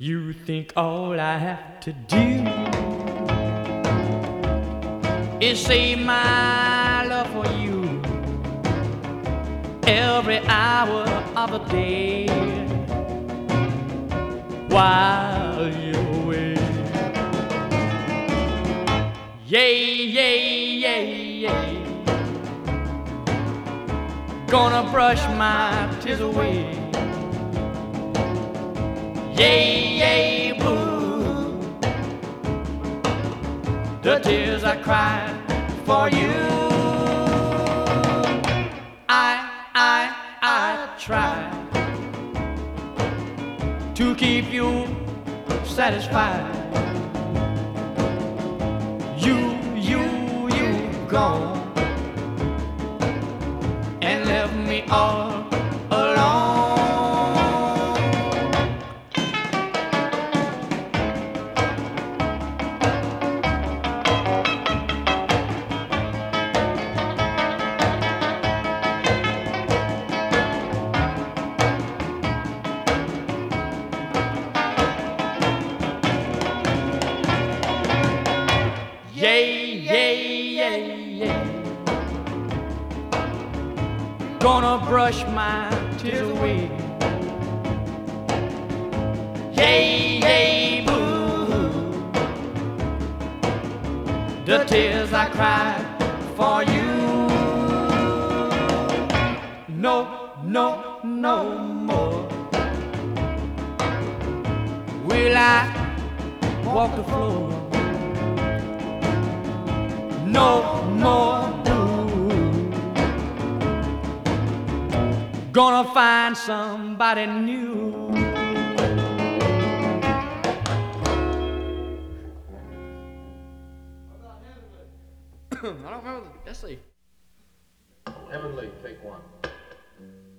You think all I have to do is say my love for you every hour of the day while you're away. Yay, yay, yay, yay. Gonna brush my tears away. Yay, yay, boo. The tears I cried for you. I try to keep you satisfied. You gone and left me all alone. Yay, yay, yay, yay. Gonna brush my tears away. Yay, yay, boo. The tears I cried for you. No more will I walk the floor. No more boo. Gonna find somebody new. I don't remember. Let's see. Heavenly, take one.